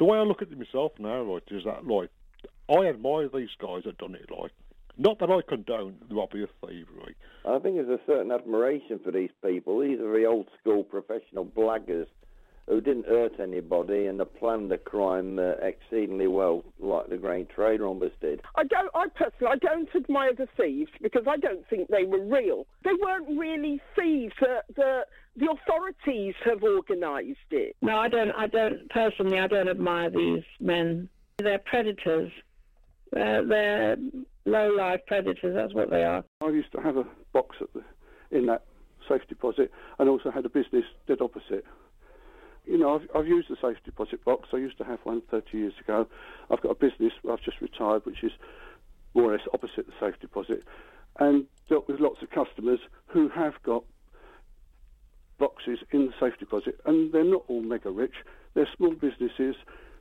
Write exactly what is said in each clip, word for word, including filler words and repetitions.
The way I look at it myself now, right, is that, like, I admire these guys that done it, like, not that I condone the robbery of thievery. I think there's a certain admiration for these people. These are the old-school professional blaggers who didn't hurt anybody and have planned the crime uh, exceedingly well, like the grain trade robbers did. I don't. I personally, I don't admire the thieves because I don't think they were real. They weren't really thieves. The the, the authorities have organised it. No, I don't. I don't personally. I don't admire these men. They're predators. They're, they're low-life predators. That's what they are. I used to have a box at the, in that safe deposit, and also had a business dead opposite. You know, I've, I've used the safe deposit box. I used to have one thirty years ago. I've got a business I've just retired, which is more or less opposite the safe deposit, and dealt with lots of customers who have got boxes in the safe deposit, and they're not all mega rich. They're small businesses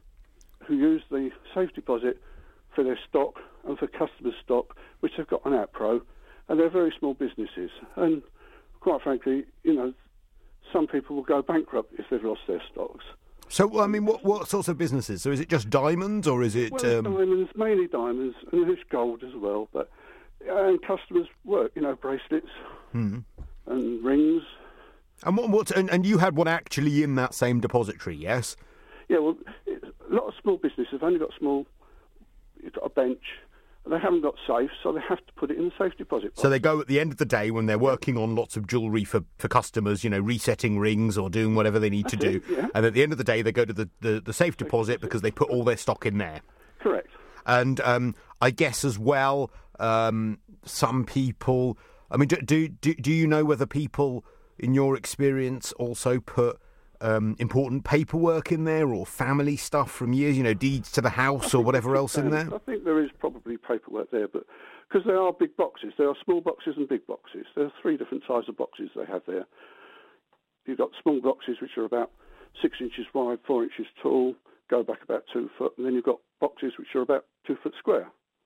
who use the safe deposit for their stock and for customers' stock, which they've got on AppPro, and they're very small businesses. And quite frankly, you know, some people will go bankrupt if they've lost their stocks. So, I mean, what what sorts of businesses? So is it just diamonds, or is it... Well, um... diamonds, mainly diamonds, and there's gold as well. But and customers work, you know, bracelets hmm. and rings. And what? what and, and you had one actually in that same depository, yes? Yeah, well, it, a lot of small businesses have only got small... You've got a bench... They haven't got safes, so they have to put it in the safe deposit box. So they go at the end of the day when they're working on lots of jewellery for, for customers, you know, resetting rings or doing whatever they need That's to do. it, yeah. And at the end of the day, they go to the, the, the safe deposit because they put all their stock in there. Correct. And um, I guess as well, um, some people... I mean, do, do, do, do you know whether people, in your experience, also put... Um, important paperwork in there or family stuff from years, you know, deeds to the house or whatever else in there? I think there is probably paperwork there, but because there are big boxes, there are small boxes and big boxes. There are three different sizes of boxes they have there. You've got small boxes which are about six inches wide, four inches tall, go back about two foot, and then you've got boxes which are about two foot square.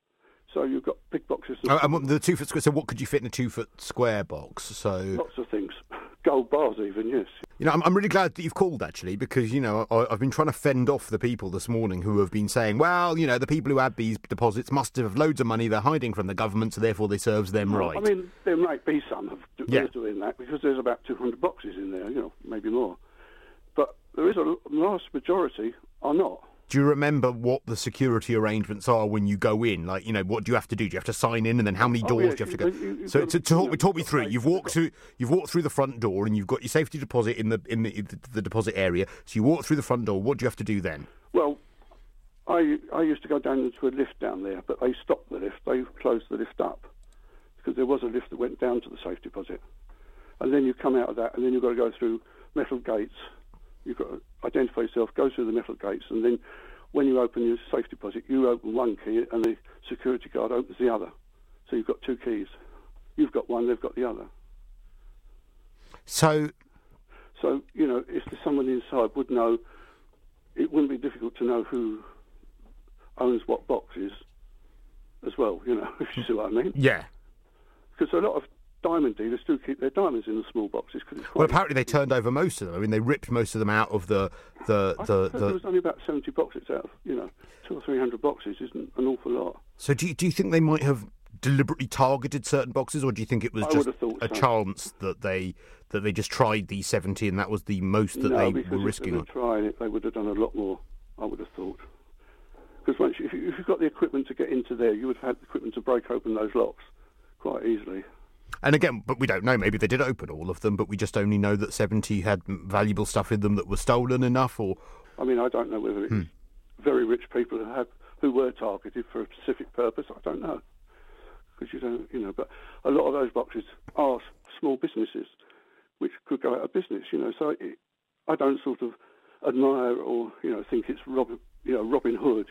So you've got big boxes. Oh, and the two foot square. So what could you fit in a two foot square box? So lots of things, gold bars even. Yes. You know, I'm, I'm really glad that you've called actually, because you know I, I've been trying to fend off the people this morning who have been saying, well, you know, the people who had these deposits must have loads of money they're hiding from the government, so therefore this serves them well, right. I mean, there might be some of do, yeah. doing that because there's about two hundred boxes in there, you know, maybe more. But there is a vast majority are not. Do you remember what the security arrangements are when you go in? Like, you know, what do you have to do? Do you have to sign in, and then how many doors oh, yeah, do you have to you, go? You, you so, got, to, to talk, you know, talk me through. You've walked through. You've walked through the front door, and you've got your safety deposit in the in the, the, the deposit area. So you walk through the front door. What do you have to do then? Well, I I used to go down into a lift down there, but they stopped the lift. They closed the lift up because there was a lift that went down to the safe deposit, and then you come out of that, and then you've got to go through metal gates. You've got to identify yourself, go through the metal gates, and then when you open your safe deposit, you open one key and the security guard opens the other. So you've got two keys. You've got one, they've got the other. So, so you know, if there's someone inside would know, it wouldn't be difficult to know who owns what boxes as well, you know, if you see what I mean. Yeah. Because a lot of diamond dealers do keep their diamonds in the small boxes. Cause it's quite well, apparently they turned over most of them. I mean, they ripped most of them out of the the I the. the the... There was only about seventy boxes out of, you know, two or three hundred boxes isn't an awful lot. So do you, do you think they might have deliberately targeted certain boxes, or do you think it was I just would have thought a so. chance that they that they just tried these seventy and that was the most that no, they because were if risking? they were trying it, they would have done a lot more. I would have thought. Because once you, if, you, if you've got the equipment to get into there, you would have had the equipment to break open those locks quite easily. And again, but we don't know. Maybe they did open all of them, but we just only know that seventy had valuable stuff in them that was stolen enough. Or I mean, I don't know whether it's hmm. very rich people who have who were targeted for a specific purpose. I don't know, because you don't, you know. But a lot of those boxes are small businesses which could go out of business. You know, so it, I don't sort of admire or you know think it's Robin, you know, Robin Hood.